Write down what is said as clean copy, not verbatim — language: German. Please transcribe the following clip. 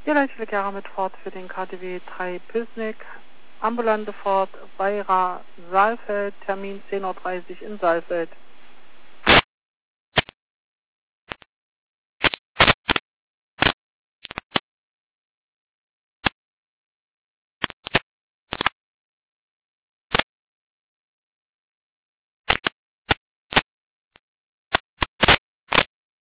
Ja, Leitstelle mit Fahrt für den KTW 3 Püßnig. Ambulante Fahrt Weira Saalfeld, Termin 10:30 Uhr in Saalfeld.